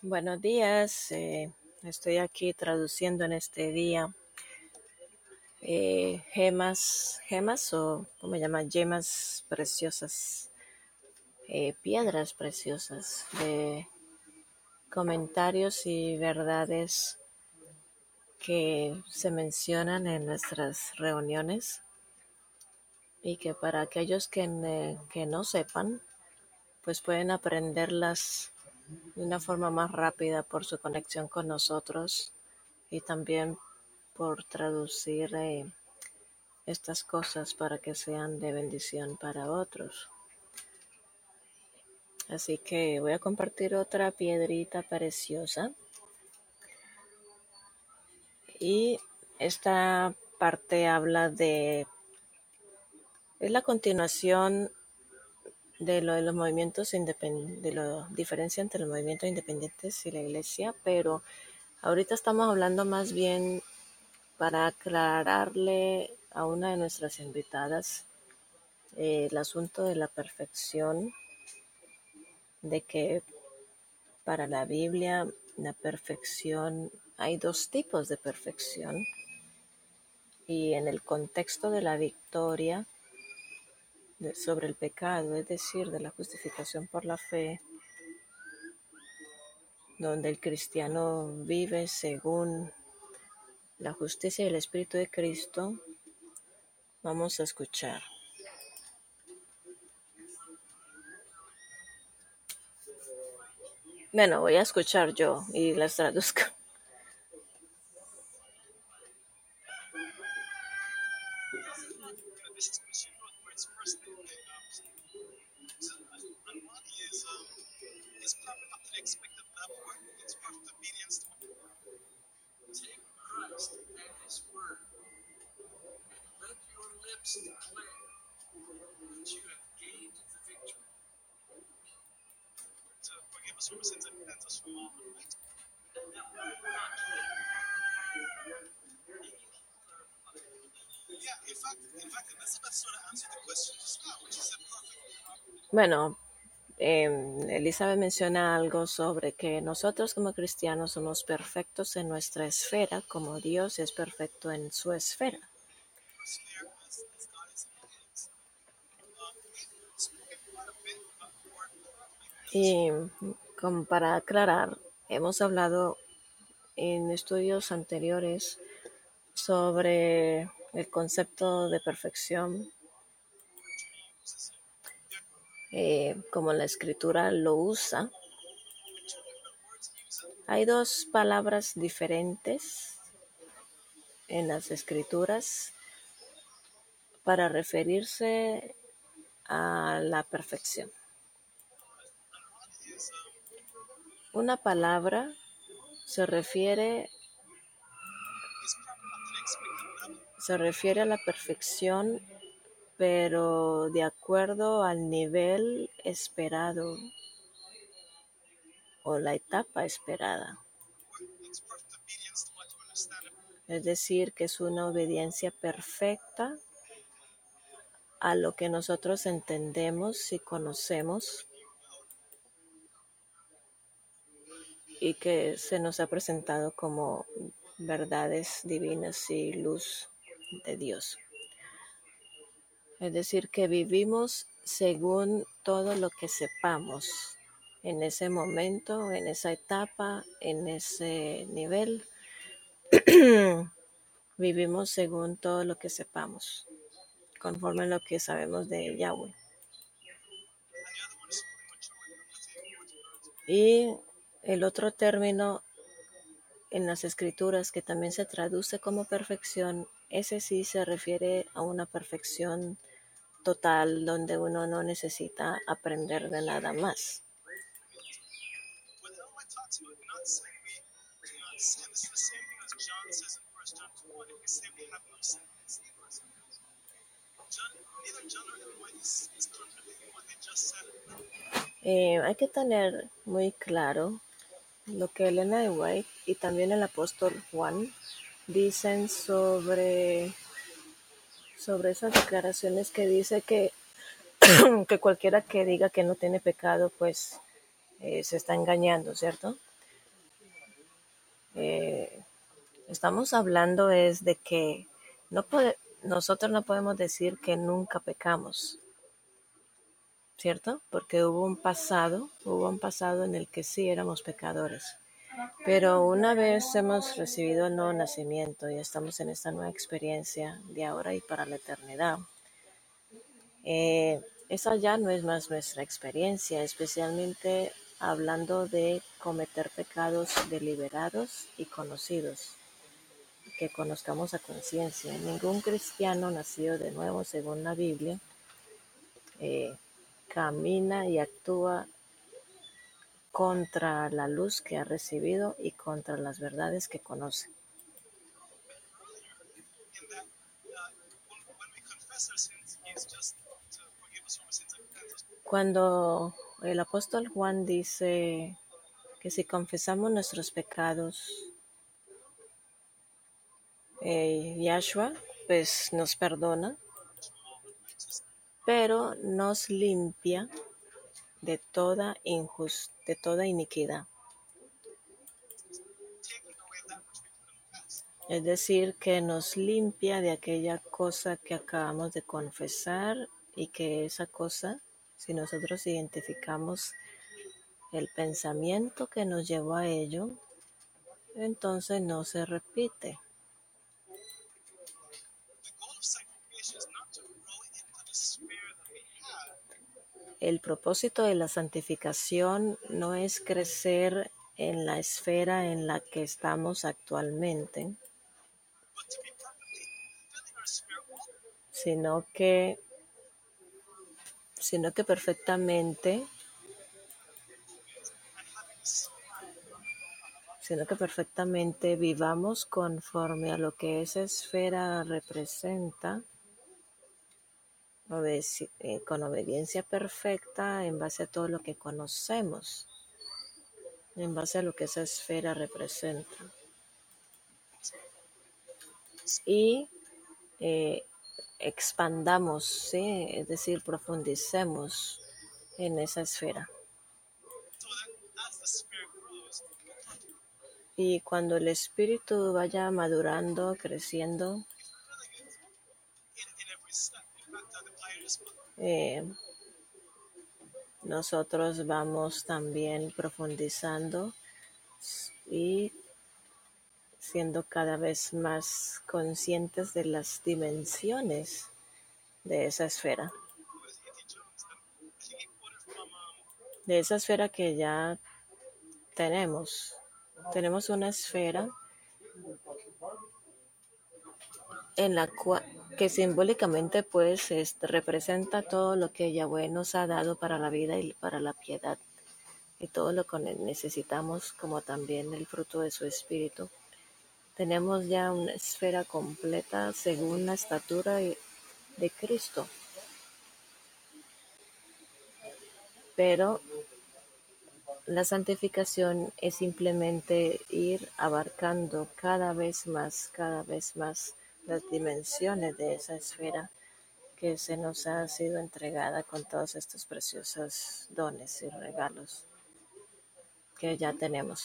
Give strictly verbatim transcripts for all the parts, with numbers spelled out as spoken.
Buenos días, eh, estoy aquí traduciendo en este día eh, gemas, gemas o ¿cómo se llama? Yemas preciosas, eh, piedras preciosas de comentarios y verdades que se mencionan en nuestras reuniones y que para aquellos que, ne- que no sepan, pues pueden aprenderlas de una forma más rápida por su conexión con nosotros y también por traducir eh, estas cosas para que sean de bendición para otros. Así que voy a compartir otra piedrita preciosa y esta parte habla de, es la continuación de lo de los movimientos independientes, de la diferencia entre los movimientos independientes y la iglesia, pero ahorita estamos hablando más bien para aclararle a una de nuestras invitadas eh, el asunto de la perfección, de que para la Biblia la perfección, hay dos tipos de perfección y en el contexto de la victoria de, sobre el pecado, es decir, de la justificación por la fe, donde el cristiano vive según la justicia y el Espíritu de Cristo, vamos a escuchar. Bueno, voy a escuchar yo y las traduzco. Bueno, eh, Elizabeth menciona algo sobre que nosotros como cristianos somos perfectos en nuestra esfera, como Dios es perfecto en su esfera. Y como para aclarar, hemos hablado en estudios anteriores sobre el concepto de perfección, eh, como la escritura lo usa. Hay dos palabras diferentes en las escrituras para referirse a la perfección. Una palabra se refiere, se refiere a la perfección, pero de acuerdo al nivel esperado o la etapa esperada. Es decir, que es una obediencia perfecta a lo que nosotros entendemos y conocemos y que se nos ha presentado como verdades divinas y luz de Dios. Es decir, que vivimos según todo lo que sepamos en ese momento, en esa etapa, en ese nivel. Vivimos según todo lo que sepamos, conforme a lo que sabemos de Yahweh. Y el otro término en las escrituras que también se traduce como perfección, ese sí se refiere a una perfección total donde uno no necesita aprender de nada más. Eh, hay que tener muy claro lo que Elena de White y también el apóstol Juan dicen sobre, sobre esas declaraciones que dice que, que cualquiera que diga que no tiene pecado, pues eh, se está engañando, ¿cierto? Eh, estamos hablando es de que no puede, nosotros no podemos decir que nunca pecamos, ¿cierto? Porque hubo un pasado, hubo un pasado en el que sí éramos pecadores. Pero una vez hemos recibido el nuevo nacimiento y estamos en esta nueva experiencia de ahora y para la eternidad, eh, esa ya no es más nuestra experiencia, especialmente hablando de cometer pecados deliberados y conocidos, que conozcamos a conciencia. Ningún cristiano nacido de nuevo, según la Biblia, eh, camina y actúa contra la luz que ha recibido y contra las verdades que conoce. Cuando el apóstol Juan dice que si confesamos nuestros pecados, eh, Yahshua pues nos perdona, pero nos limpia de toda injust de toda iniquidad. Es decir, que nos limpia de aquella cosa que acabamos de confesar y que esa cosa, si nosotros identificamos el pensamiento que nos llevó a ello, entonces no se repite. El propósito de la santificación no es crecer en la esfera en la que estamos actualmente, sino que, sino que perfectamente, sino que perfectamente vivamos conforme a lo que esa esfera representa, obede- eh, con obediencia perfecta en base a todo lo que conocemos, en base a lo que esa esfera representa. Y eh, expandamos, ¿sí? Es decir, profundicemos en esa esfera. Y cuando el espíritu vaya madurando, creciendo, eh, nosotros vamos también profundizando y siendo cada vez más conscientes de las dimensiones de esa esfera, de esa esfera que ya tenemos. Tenemos una esfera en la cual que simbólicamente pues es, representa todo lo que Yahweh nos ha dado para la vida y para la piedad y todo lo que necesitamos, como también el fruto de su espíritu. Tenemos ya una esfera completa según la estatura de Cristo, pero la santificación es simplemente ir abarcando cada vez más, cada vez más las dimensiones de esa esfera que se nos ha sido entregada con todos estos preciosos dones y regalos que ya tenemos.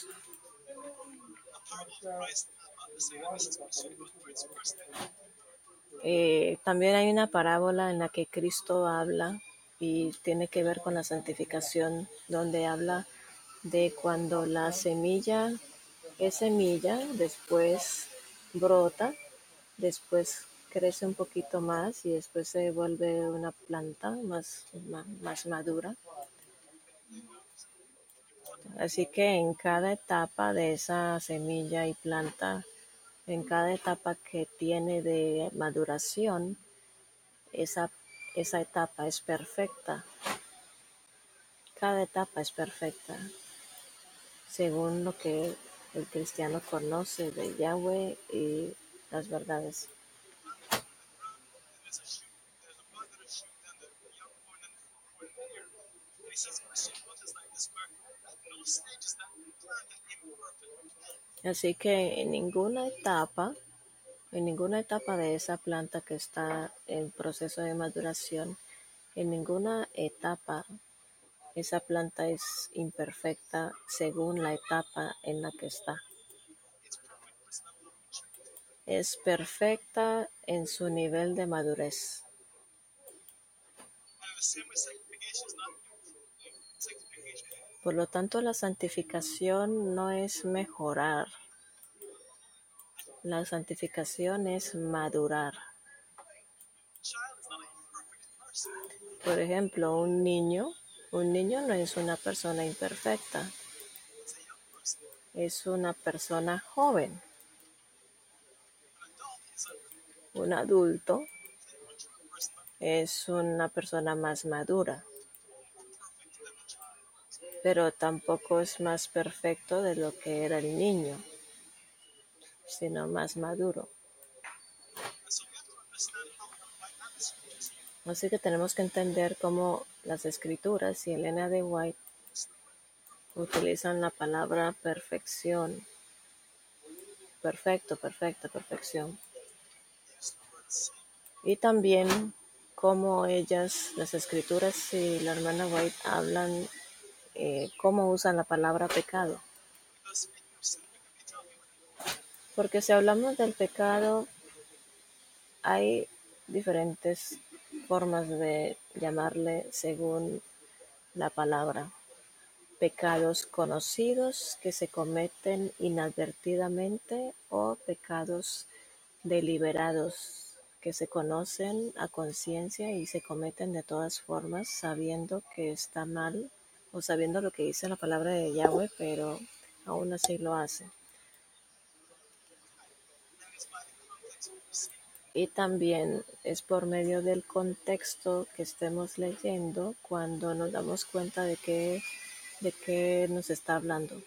Eh, también hay una parábola en la que Cristo habla y tiene que ver con la santificación, donde habla de cuando la semilla es semilla, después brota, después crece un poquito más y después se vuelve una planta más, más, más madura. Así que en cada etapa de esa semilla y planta, en cada etapa que tiene de maduración, esa, esa etapa es perfecta. Cada etapa es perfecta, según lo que el cristiano conoce de Yahweh y las verdades. Así que en ninguna etapa, en ninguna etapa de esa planta que está en proceso de maduración, en ninguna etapa esa planta es imperfecta según la etapa en la que está. es perfecta en su nivel de madurez. Por lo tanto, la santificación no es mejorar. La santificación es madurar. Por ejemplo, un niño, un niño no es una persona imperfecta, es una persona joven. Un adulto es una persona más madura, pero tampoco es más perfecto de lo que era el niño, sino más maduro. Así que tenemos que entender cómo las escrituras y Elena de White utilizan la palabra perfección. Perfecto, perfecta, perfección. Y también cómo ellas, las escrituras y la hermana White hablan, eh, cómo usan la palabra pecado. Porque si hablamos del pecado, hay diferentes formas de llamarle según la palabra. Pecados conocidos que se cometen inadvertidamente o pecados deliberados que se conocen a conciencia y se cometen de todas formas sabiendo que está mal o sabiendo lo que dice la palabra de Yahweh, pero aún así lo hace. Y también es por medio del contexto que estemos leyendo cuando nos damos cuenta de qué, de qué nos está hablando.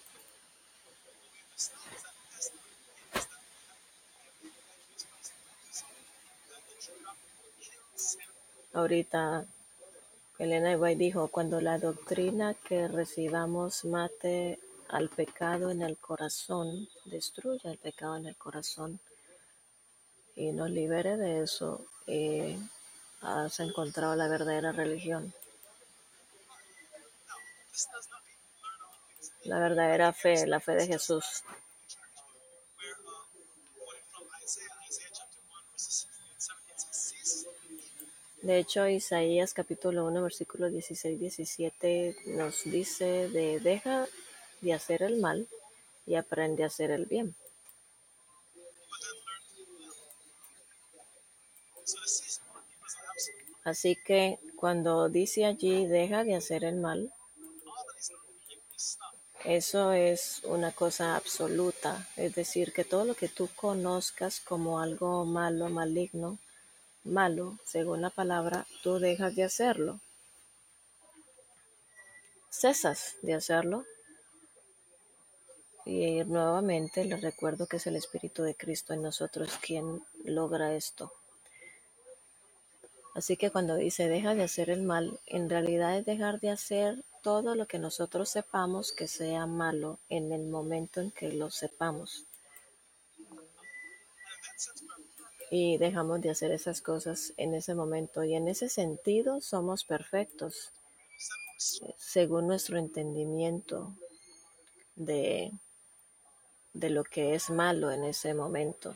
Ahorita Elena White dijo, cuando la doctrina que recibamos mate al pecado en el corazón, destruya el pecado en el corazón y nos libere de eso, eh, has encontrado la verdadera religión. La verdadera fe, la fe de Jesús. De hecho, Isaías capítulo uno, versículo dieciséis diecisiete nos dice de deja de hacer el mal y aprende a hacer el bien. Así que cuando dice allí deja de hacer el mal, eso es una cosa absoluta, es decir, que todo lo que tú conozcas como algo malo, maligno, malo, según la palabra, tú dejas de hacerlo. Cesas de hacerlo. Y nuevamente les recuerdo que es el Espíritu de Cristo en nosotros quien logra esto. Así que cuando dice deja de hacer el mal, en realidad es dejar de hacer todo lo que nosotros sepamos que sea malo en el momento en que lo sepamos. Y dejamos de hacer esas cosas en ese momento. Y en ese sentido somos perfectos, según nuestro entendimiento de, de lo que es malo en ese momento.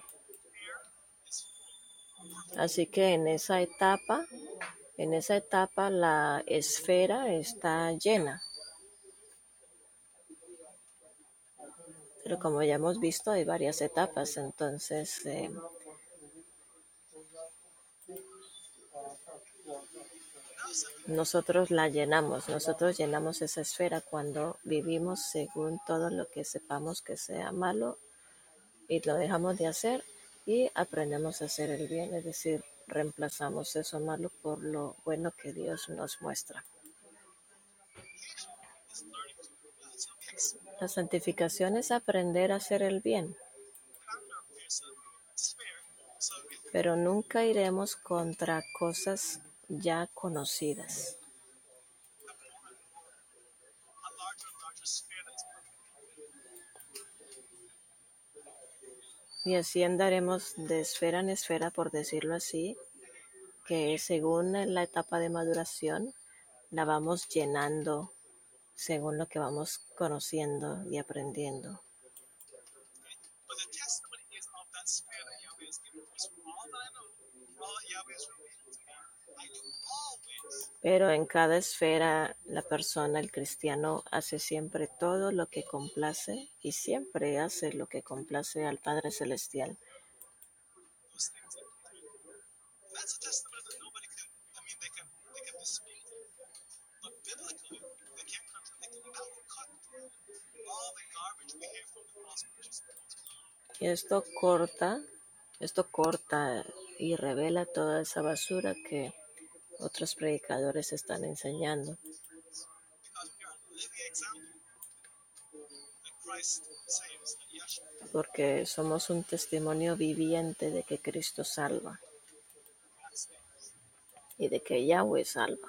Así que en esa etapa, en esa etapa la esfera está llena. Pero como ya hemos visto, hay varias etapas, entonces eh, nosotros la llenamos, nosotros llenamos esa esfera cuando vivimos según todo lo que sepamos que sea malo y lo dejamos de hacer y aprendemos a hacer el bien, es decir, reemplazamos eso malo por lo bueno que Dios nos muestra. La santificación es aprender a hacer el bien, pero nunca iremos contra cosas ya conocidas. Y así andaremos de esfera en esfera, por decirlo así, que según la etapa de maduración la vamos llenando según lo que vamos conociendo y aprendiendo. Pero en cada esfera, la persona, el cristiano, hace siempre todo lo que complace y siempre hace lo que complace al Padre Celestial. Y esto corta, esto corta y revela toda esa basura que otros predicadores están enseñando. Porque somos un testimonio viviente de que Cristo salva y de que Yahweh salva.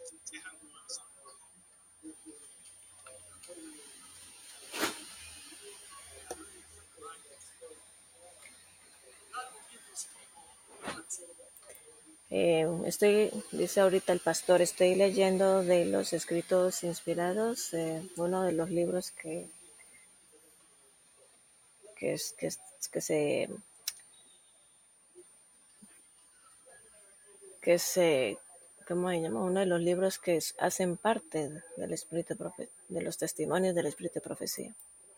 Eh, estoy, dice ahorita el pastor, estoy leyendo de los escritos inspirados, eh, uno de los libros que, que, es, que, es, que se que se ¿cómo se llama? Uno de los libros que es, hacen parte del espíritu profe, de los testimonios del espíritu de profecía.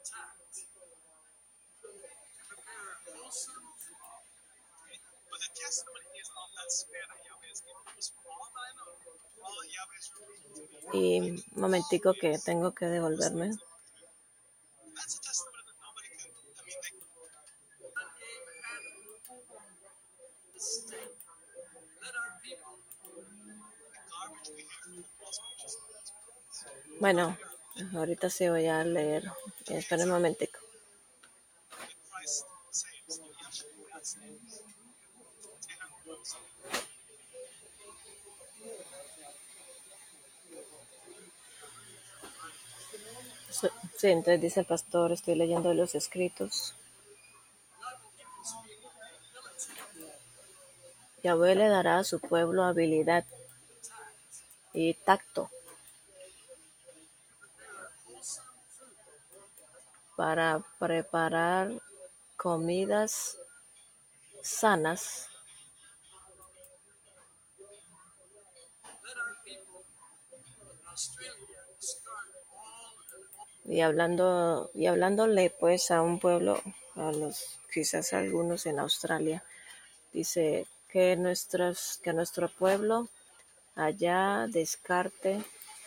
Y un momentico que tengo que devolverme. Bueno, ahorita sí voy a leer. Espera un momentico. Sí, entonces dice el pastor, estoy leyendo los escritos. Yahweh le dará a su pueblo habilidad y tacto para preparar comidas sanas y hablando y hablándole pues a un pueblo, a los quizás algunos en Australia, dice que nuestros que nuestro pueblo allá descarte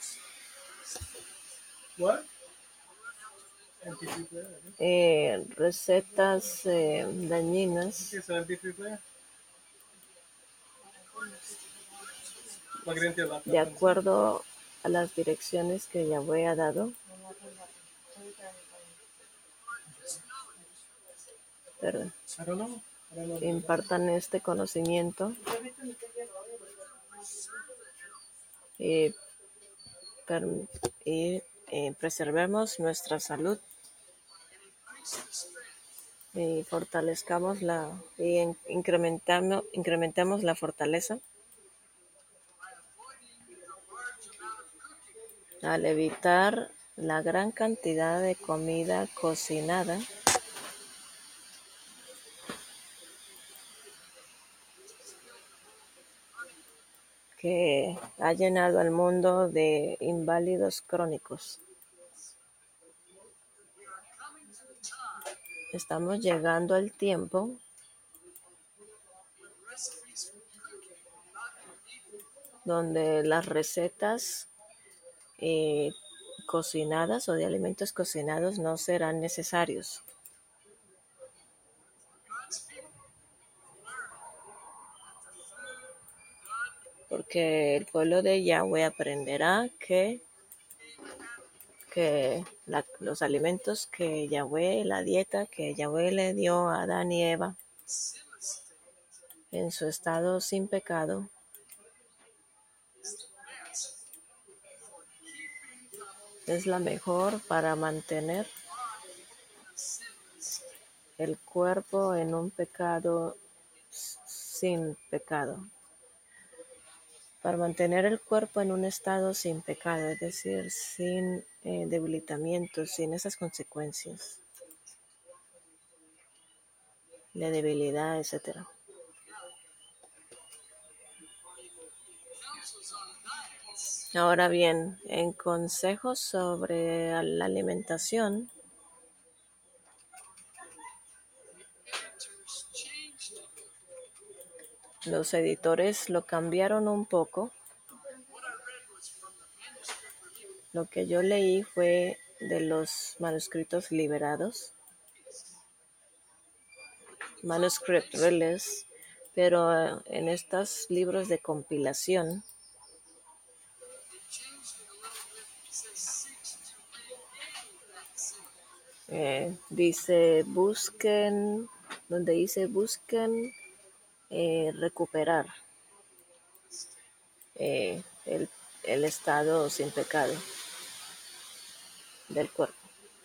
eh, recetas eh, dañinas de acuerdo a las direcciones que Yahweh ha dado. Perdón. Impartan este conocimiento y, y eh, preservemos nuestra salud y fortalezcamos la y incrementamos incrementemos la fortaleza al evitar la gran cantidad de comida cocinada que ha llenado al mundo de inválidos crónicos. Estamos llegando al tiempo donde las recetas eh, cocinadas o de alimentos cocinados no serán necesarios. Porque el pueblo de Yahweh aprenderá que, que la, los alimentos que Yahweh, la dieta que Yahweh le dio a Adán y Eva en su estado sin pecado, es la mejor para mantener el cuerpo en un pecado sin pecado. Para mantener el cuerpo en un estado sin pecado, es decir, sin eh, debilitamiento, sin esas consecuencias de debilidad, etcétera. Ahora bien, en consejos sobre la alimentación, los editores lo cambiaron un poco. Lo que yo leí fue de los manuscritos liberados, manuscript release, pero eh, en estos libros de compilación eh, dice busquen, donde dice busquen eh, recuperar eh, el, el estado sin pecado del cuerpo.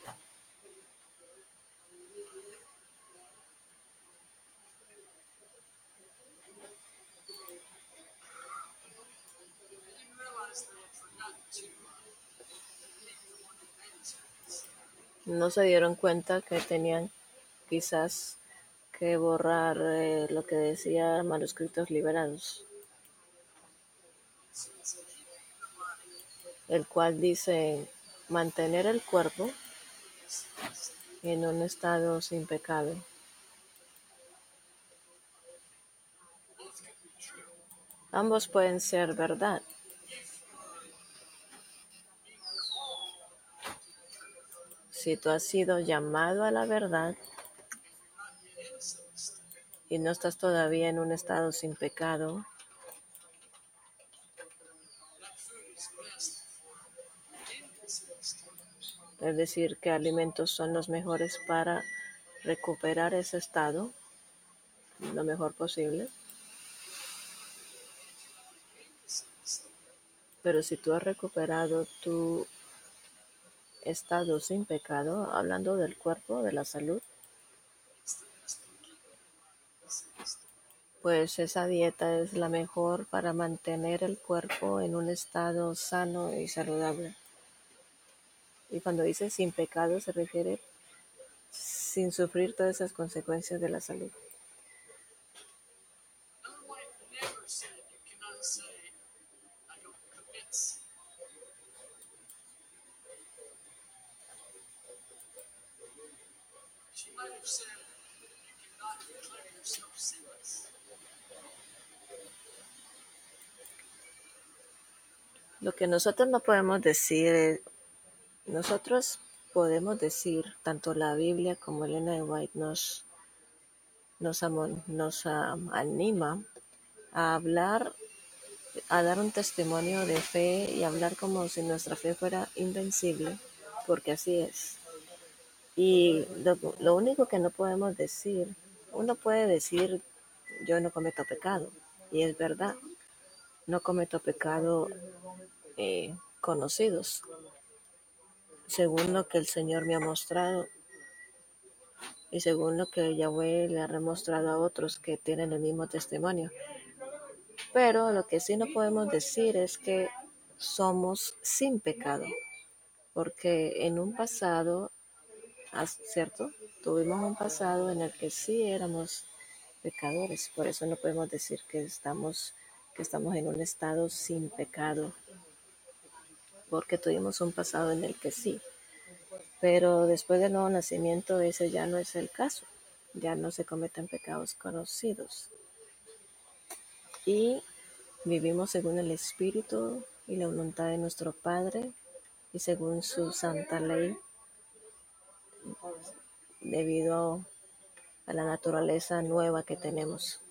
No se dieron cuenta que tenían quizás que borrar eh, lo que decía manuscritos liberados, el cual dice mantener el cuerpo en un estado sin pecado. Ambos pueden ser verdad. Si tú has sido llamado a la verdad y no estás todavía en un estado sin pecado, es decir, qué alimentos son los mejores para recuperar ese estado lo mejor posible. Pero si tú has recuperado tu estado sin pecado, hablando del cuerpo, de la salud, pues esa dieta es la mejor para mantener el cuerpo en un estado sano y saludable. Y cuando dice sin pecado se refiere sin sufrir todas esas consecuencias de la salud. Lo que nosotros no podemos decir es, nosotros podemos decir, tanto la Biblia como Elena de White nos, nos, amon, nos um, anima a hablar, a dar un testimonio de fe y hablar como si nuestra fe fuera invencible, porque así es. Y lo, lo único que no podemos decir, uno puede decir, yo no cometo pecado, y es verdad, no cometo pecado eh, conocidos, según lo que el Señor me ha mostrado y según lo que Yahweh le ha demostrado a otros que tienen el mismo testimonio. Pero lo que sí no podemos decir es que somos sin pecado, porque en un pasado, ¿cierto? Tuvimos un pasado en el que sí éramos pecadores, por eso no podemos decir que estamos, que estamos en un estado sin pecado, porque tuvimos un pasado en el que sí. Pero después del nuevo nacimiento ese ya no es el caso, ya no se cometen pecados conocidos. Y vivimos según el Espíritu y la voluntad de nuestro Padre y según su santa ley, debido a la naturaleza nueva que tenemos.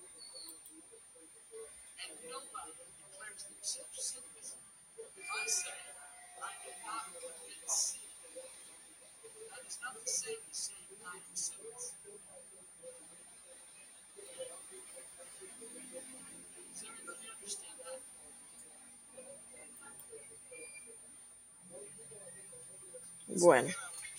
Bueno,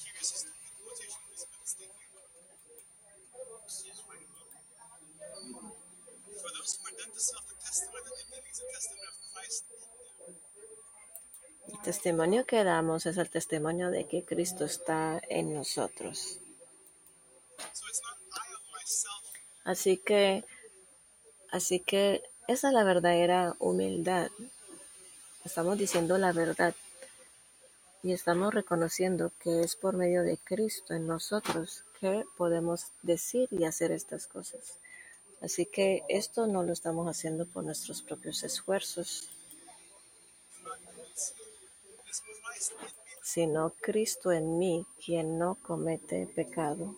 el testimonio que damos es el testimonio de que Cristo está en nosotros. Así que, así que esa es la verdadera humildad. estamos diciendo la verdad y estamos reconociendo que es por medio de Cristo en nosotros que podemos decir y hacer estas cosas. Así que esto no lo estamos haciendo por nuestros propios esfuerzos, sino Cristo en mí, quien no comete pecado,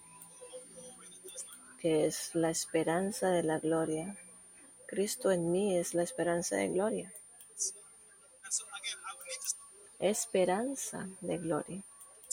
que es la esperanza de la gloria. Cristo en mí es la esperanza de gloria. Esperanza de gloria.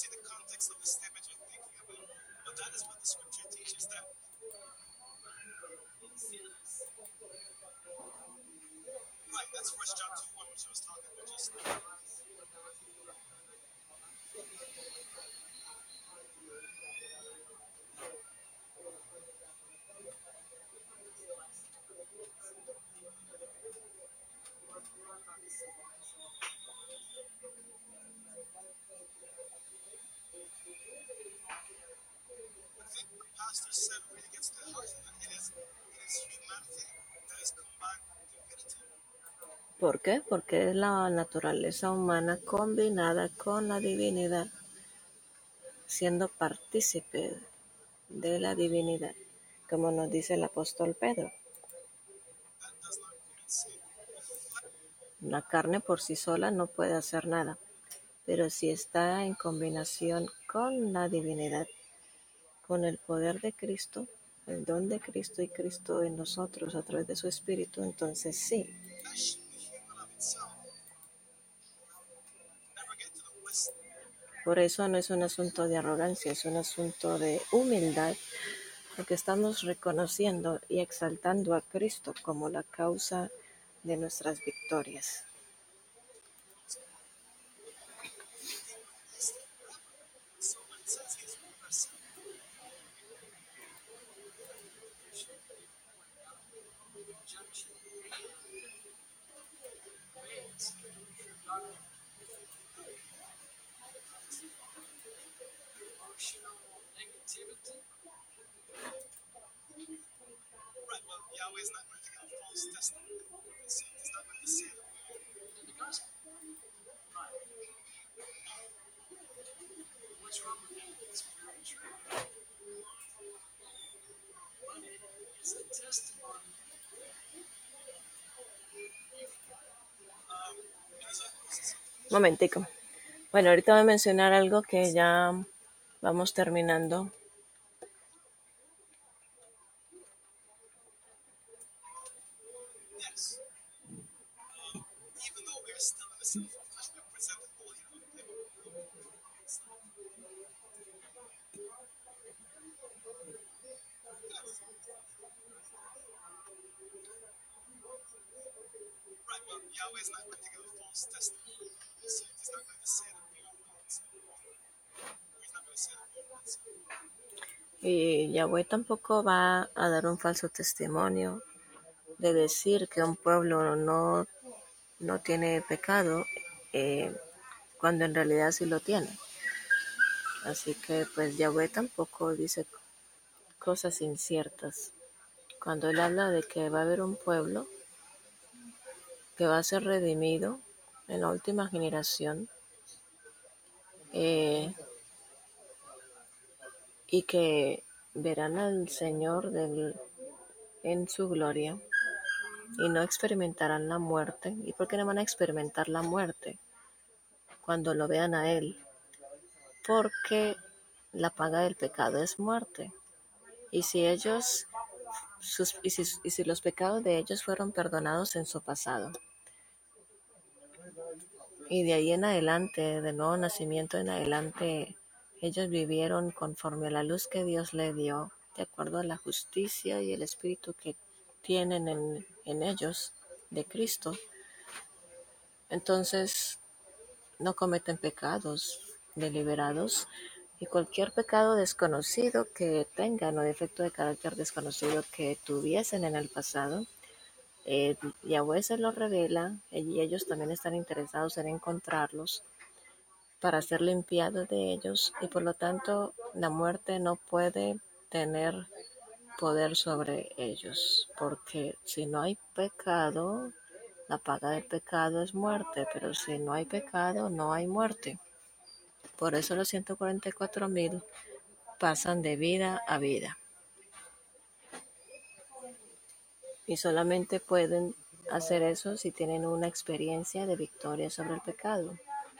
¿Por qué? Porque es la naturaleza humana combinada con la divinidad, siendo partícipe de la divinidad, como nos dice el apóstol Pedro. La carne por sí sola no puede hacer nada, pero si está en combinación con la divinidad, con el poder de Cristo, el don de Cristo y Cristo en nosotros a través de su Espíritu, entonces sí. Por eso no es un asunto de arrogancia, es un asunto de humildad, porque estamos reconociendo y exaltando a Cristo como la causa de nuestras victorias. Momentico. Bueno, ahorita voy a mencionar algo que ya vamos terminando. Y Yahweh tampoco va a dar un falso testimonio de decir que un pueblo no, no tiene pecado eh, cuando en realidad sí lo tiene. Así que pues Yahweh tampoco dice cosas inciertas. Cuando él habla de que va a haber un pueblo que va a ser redimido en la última generación eh, y que verán al Señor del, en su gloria y no experimentarán la muerte. ¿Y por qué no van a experimentar la muerte cuando lo vean a Él? Porque la paga del pecado es muerte. Y si ellos, sus, y, si, y si los pecados de ellos fueron perdonados en su pasado, y de ahí en adelante, de nuevo nacimiento en adelante, ellos vivieron conforme a la luz que Dios le dio, de acuerdo a la justicia y el espíritu que tienen en, en ellos, de Cristo. Entonces, no cometen pecados deliberados y cualquier pecado desconocido que tengan o defecto de carácter desconocido que tuviesen en el pasado, eh, Yahweh se los revela y ellos también están interesados en encontrarlos para ser limpiados de ellos y por lo tanto la muerte no puede tener poder sobre ellos porque si no hay pecado La paga del pecado es muerte, pero si no hay pecado, no hay muerte. Por eso los ciento cuarenta y cuatro mil pasan de vida a vida. Y solamente pueden hacer eso si tienen una experiencia de victoria sobre el pecado.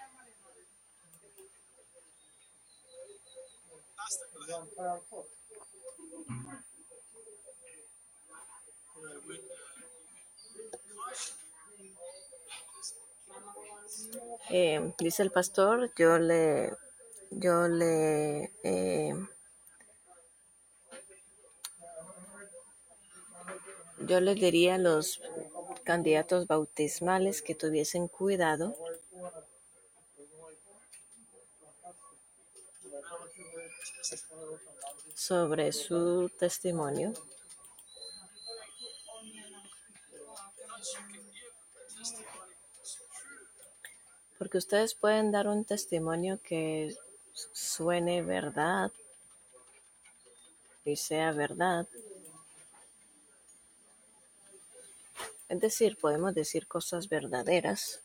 Eh, dice el pastor, yo le, yo le, eh, yo le diría a los candidatos bautismales que tuviesen cuidado sobre su testimonio, porque ustedes pueden dar un testimonio que suene verdad y sea verdad. Es decir, podemos decir cosas verdaderas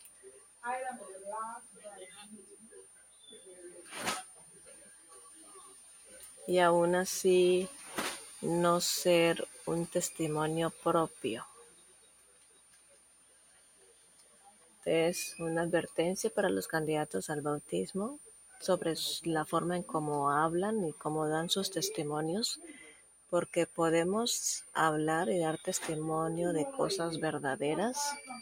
y aún así no ser un testimonio propio. Es una advertencia para los candidatos al bautismo sobre la forma en cómo hablan y cómo dan sus testimonios, porque podemos hablar y dar testimonio de cosas verdaderas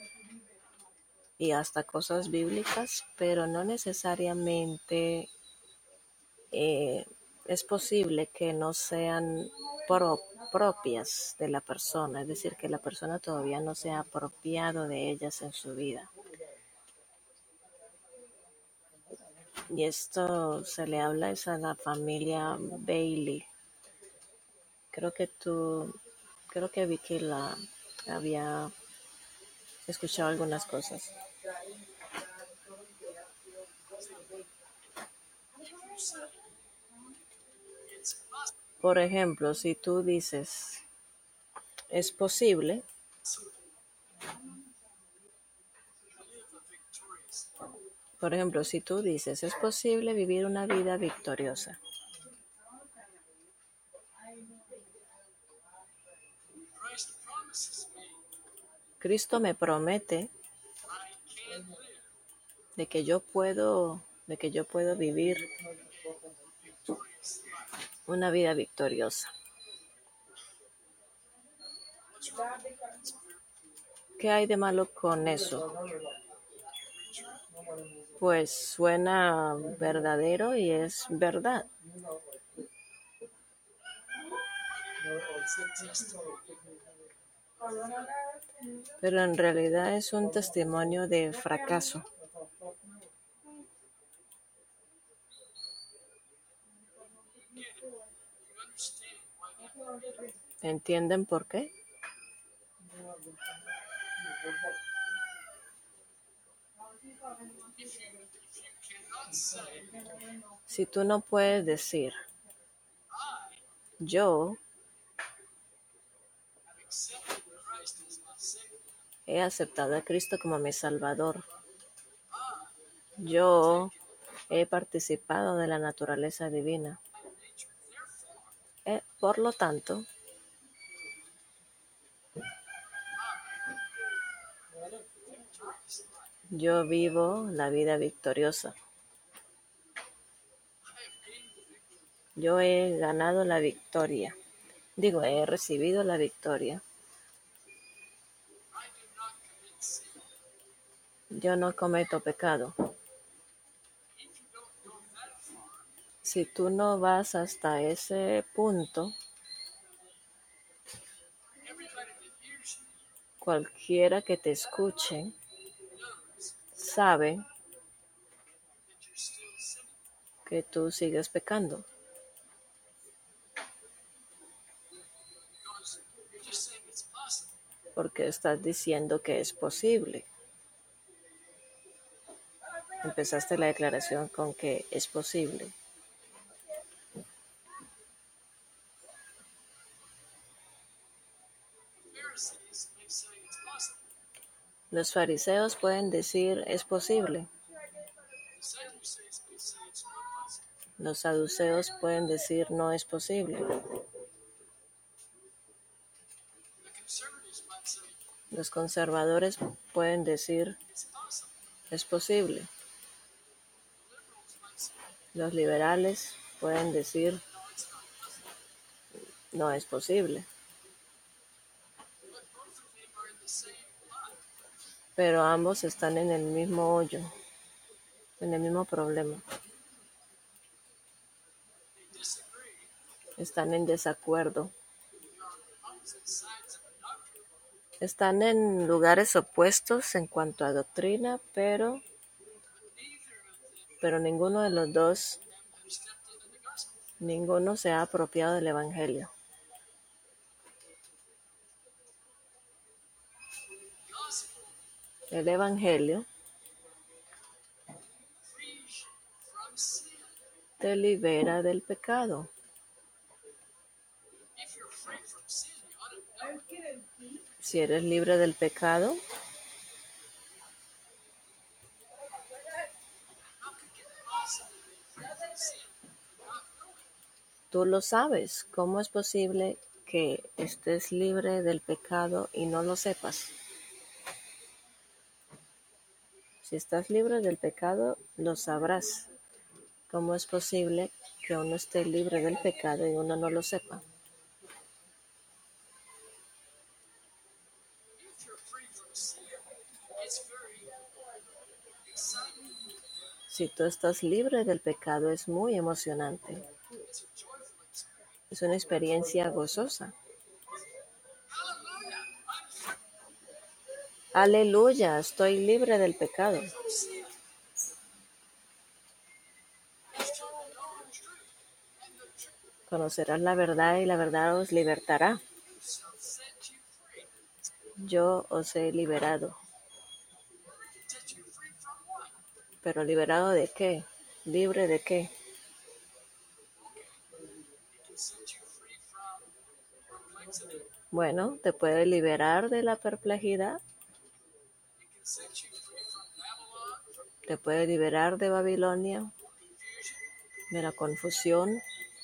y hasta cosas bíblicas, pero no necesariamente eh, es posible que no sean pro- propias de la persona, es decir, que la persona todavía no se ha apropiado de ellas en su vida. Y esto se le habla es a la familia Bailey. Creo que tú, creo que Vicky la había escuchado algunas cosas. Por ejemplo, si tú dices, es posible, por ejemplo, si tú dices, es posible vivir una vida victoriosa. Cristo me promete de que yo puedo, de que yo puedo vivir una vida victoriosa. ¿Qué hay de malo con eso? Pues suena verdadero y es verdad. Pero en realidad es un testimonio de fracaso. ¿Entienden por qué? Si tú no puedes decir, yo he aceptado a Cristo como mi Salvador, yo he participado de la naturaleza divina, eh, por lo tanto, yo vivo la vida victoriosa. Yo he ganado la victoria. Digo, he recibido la victoria. Yo no cometo pecado. Si tú no vas hasta ese punto, cualquiera que te escuche sabe que tú sigues pecando. Porque estás diciendo que es posible. Empezaste la declaración con que es posible. Los fariseos pueden decir es posible. Los saduceos pueden decir no es posible. Los conservadores pueden decir es posible. Los liberales pueden decir no es posible. Pero ambos están en el mismo hoyo, en el mismo problema. Están en desacuerdo. Están en lugares opuestos en cuanto a doctrina, pero, pero ninguno de los dos, ninguno se ha apropiado del Evangelio. El Evangelio te libera del pecado. Si eres libre del pecado, tú lo sabes. ¿Cómo es posible que estés libre del pecado y no lo sepas? Si estás libre del pecado, lo sabrás. ¿Cómo es posible que uno esté libre del pecado y uno no lo sepa? Si tú estás libre del pecado, es muy emocionante. Es una experiencia gozosa. Aleluya, estoy libre del pecado. Conocerás la verdad y la verdad os libertará. Yo os he liberado. ¿Pero liberado de qué? ¿Libre de qué? Bueno, te puede liberar de la perplejidad. Te puede liberar de Babilonia, de la confusión.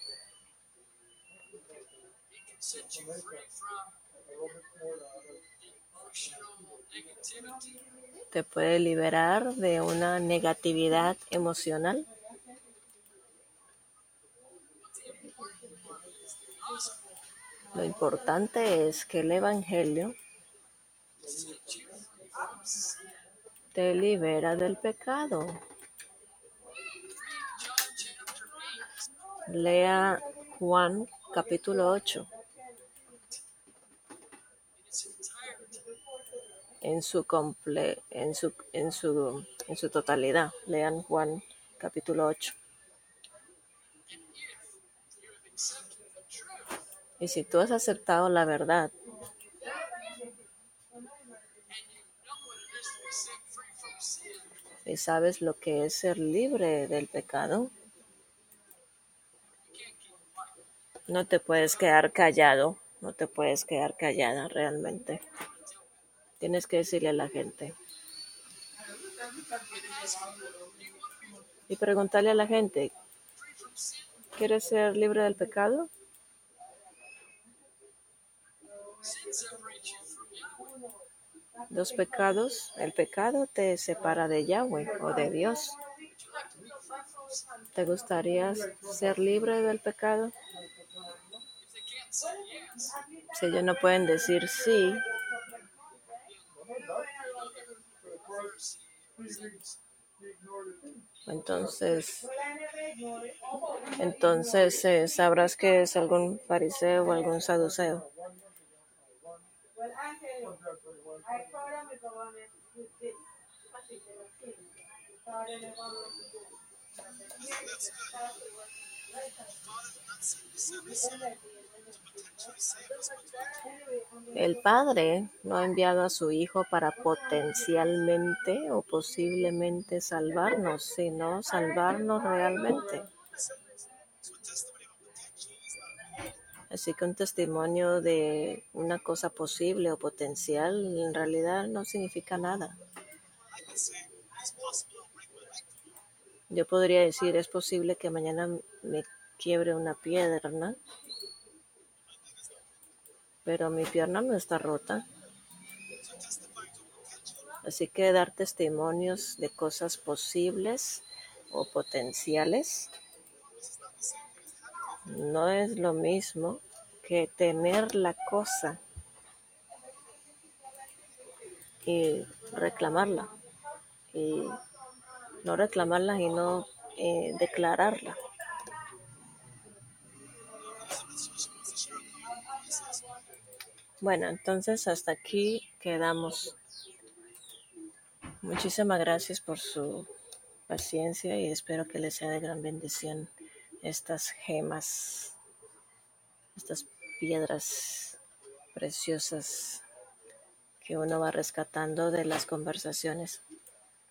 Te puede liberar de una negatividad emocional. Lo importante es que el Evangelio te libera del pecado. Lea Juan capítulo ocho. En su, comple en, su, en, su, en su totalidad. Lean Juan capítulo ocho. Y si tú has aceptado la verdad y sabes lo que es ser libre del pecado, no te puedes quedar callado, no te puedes quedar callada realmente. Tienes que decirle a la gente. Y preguntarle a la gente, ¿quieres ser libre del pecado? Los pecados, el pecado te separa de Yahweh o de Dios. ¿Te gustaría ser libre del pecado? Si ellos no pueden decir sí, entonces, entonces eh, sabrás que es algún fariseo o algún saduceo. El Padre no ha enviado a su Hijo para potencialmente o posiblemente salvarnos, sino salvarnos realmente. Así que un testimonio de una cosa posible o potencial en realidad no significa nada. Yo podría decir, es posible que mañana me quiebre una piedra, ¿no? Pero mi pierna no está rota. Así que dar testimonios de cosas posibles o potenciales no es lo mismo que tener la cosa y reclamarla. Y no reclamarla, sino eh, declararla. Bueno, entonces hasta aquí quedamos. Muchísimas gracias por su paciencia y espero que les sea de gran bendición estas gemas, estas piedras preciosas que uno va rescatando de las conversaciones.